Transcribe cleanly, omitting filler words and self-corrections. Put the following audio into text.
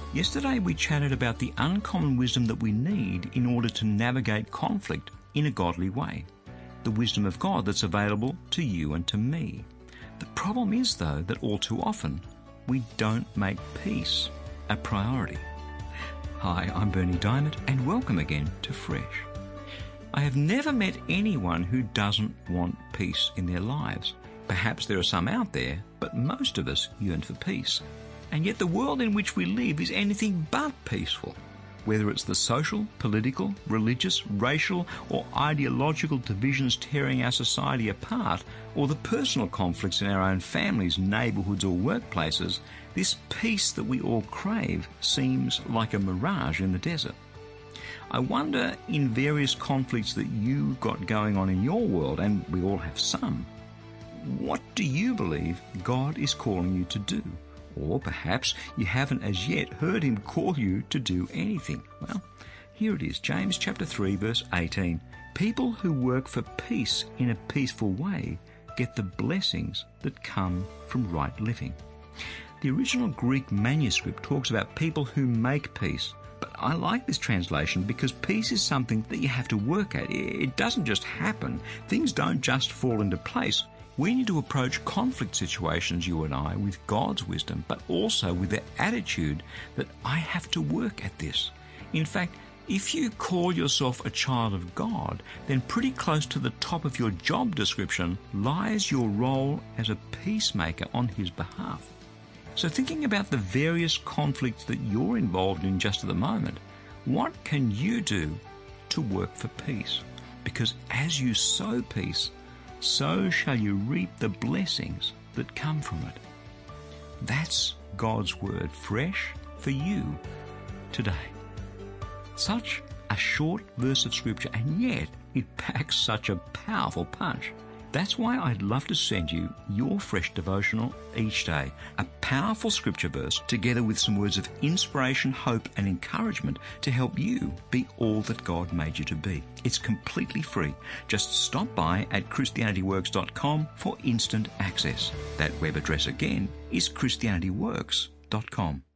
Yesterday we chatted about the uncommon wisdom that we need in order to navigate conflict in a godly way. The wisdom of God that's available to you and to me. The problem is, though, that all too often we don't make peace a priority. Hi, I'm Berni Dymet, and welcome again to Fresh. I have never met anyone who doesn't want peace in their lives. Perhaps there are some out there, but most of us yearn for peace. And yet the world in which we live is anything but peaceful. Whether it's the social, political, religious, racial or ideological divisions tearing our society apart, or the personal conflicts in our own families, neighbourhoods or workplaces, this peace that we all crave seems like a mirage in the desert. I wonder, in various conflicts that you've got going on in your world, and we all have some, what do you believe God is calling you to do? Or perhaps you haven't as yet heard him call you to do anything. Well, here it is, James chapter 3, verse 18. People who work for peace in a peaceful way get the blessings that come from right living. The original Greek manuscript talks about people who make peace. But I like this translation because peace is something that you have to work at. It doesn't just happen. Things don't just fall into place. We need to approach conflict situations, you and I, with God's wisdom, but also with the attitude that I have to work at this. In fact, if you call yourself a child of God, then pretty close to the top of your job description lies your role as a peacemaker on his behalf. So thinking about the various conflicts that you're involved in just at the moment, what can you do to work for peace? Because as you sow peace, so shall you reap the blessings that come from it. That's God's word fresh for you today. Such a short verse of scripture, and yet it packs such a powerful punch. That's why I'd love to send you your fresh devotional each day, a powerful scripture verse together with some words of inspiration, hope and encouragement to help you be all that God made you to be. It's completely free. Just stop by at christianityworks.com for instant access. That web address again is christianityworks.com.